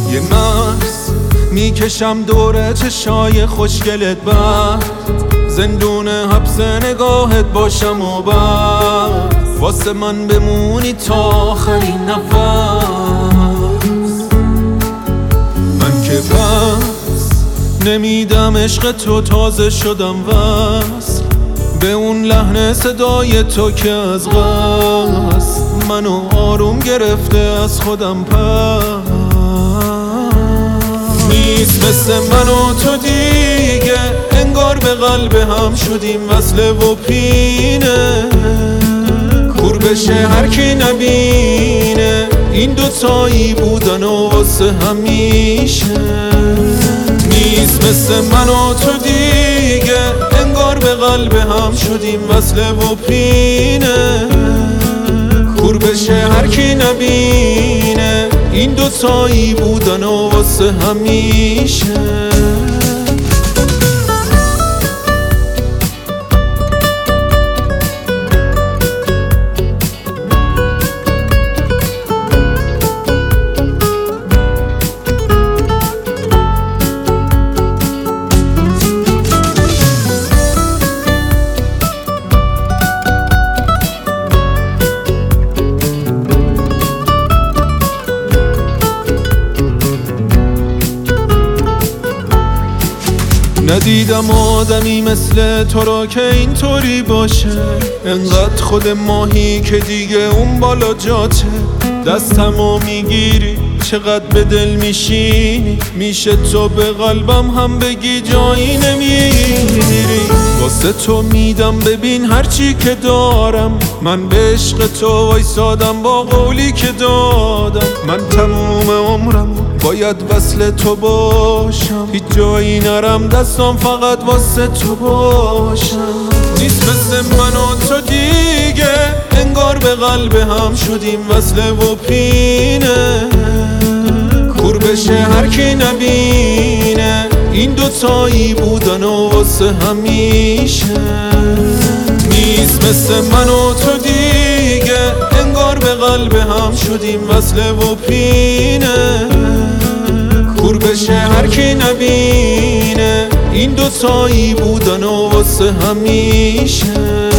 یه مکس میکشم دور چشای خوشگلت بعد زندون حبس نگاهت باشم و بعد واسه من بمونی تا آخرین نفس. من که بس نمیدم عشق تو، تازه شدم وصل به اون لحن صدای تو که از قصد منو آروم گرفته از خودم پس. نیست مثل من و تو دیگه، انگار به قلب هم شدیم وصله و پینه، کور بشه هر کی نبینه این دوتایی بودن و واسه همیشه. نیست مثل من و تو دیگه، انگار به قلب هم شدیم وصله و پینه، کور بشه هر کی نبینه این دوتایی بودن و واسه همیشه. ندیدم آدمی مثل تو را که اینطوری باشه، انقدر خود ماهی که دیگه اون بالا جاته. دستمو میگیری چقدر به دل میشینی، میشه تو به قلبم هم بگی جایی نمیری. واسه تو میدم ببین هرچی که دارم، من به عشق تو وایسادم با قولی که دادم. من تموم عمرم باید وصل تو باشم، هیچ جایی نرم دستم فقط واسه تو باشم. نیست مثل من و تو دیگه، انگار به قلب هم شدیم وصله و پینه، کور بشه هر کی نبینه این دوتایی بودن و واسه همیشه. نیست مثل من و تو دیگه، انگار به قلب هم شدیم وصله و پینه، کور بشه هر کی نبینه این دوتایی بودن و واسه همیشه.